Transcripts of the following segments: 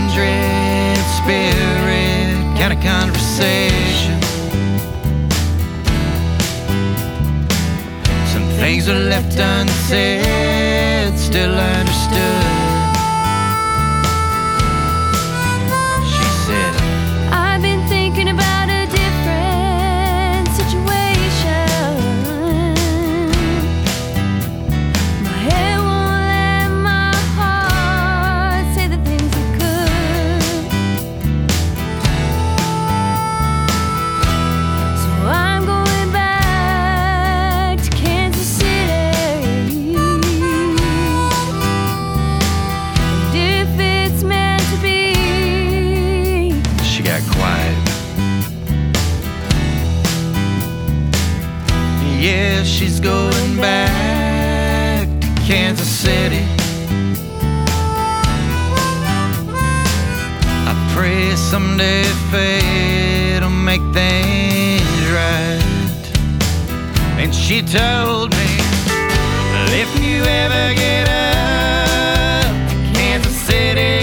kindred spirit kind of conversation. Some things are left unsaid, still understood. She said, I've been thinking about a different situation. My head won't let my heart say the things it could. So I'm going back to Kansas City. And if it's meant to be, she got quiet. Yeah, she's going back to Kansas City. I pray someday fate'll make things right. And she told me, if you ever get up to Kansas City,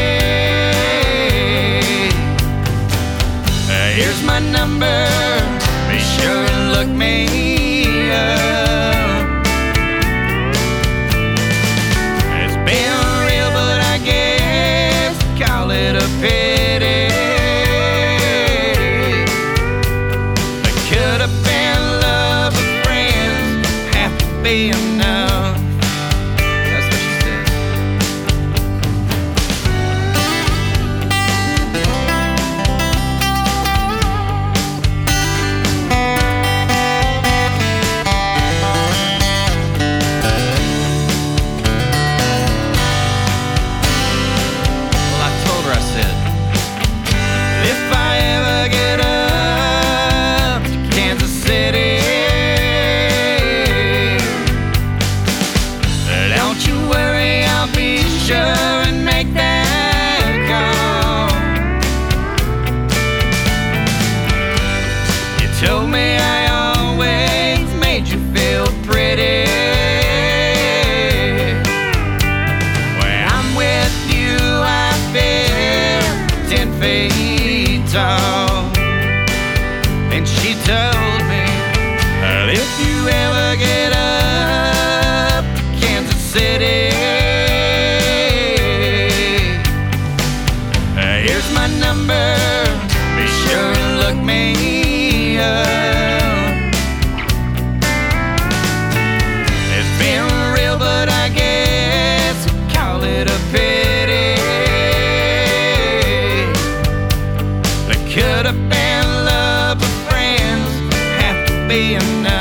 here's my number, be sure and look me up. It's been real, but I guess call it a pity. It could have been love with friends, have to be enough. That's what she said. Well, I told her, I said, if I ever get up to Kansas City, don't you worry, I'll be sure and make that call. You told me I always made you feel pretty. When I'm with you, I feel 10 feet tall. And she told me, if you ever get up to Kansas City, here's my number, be sure and look me up. It's been real, but I guess we call it a pity. There could have been love, but friends have to be enough.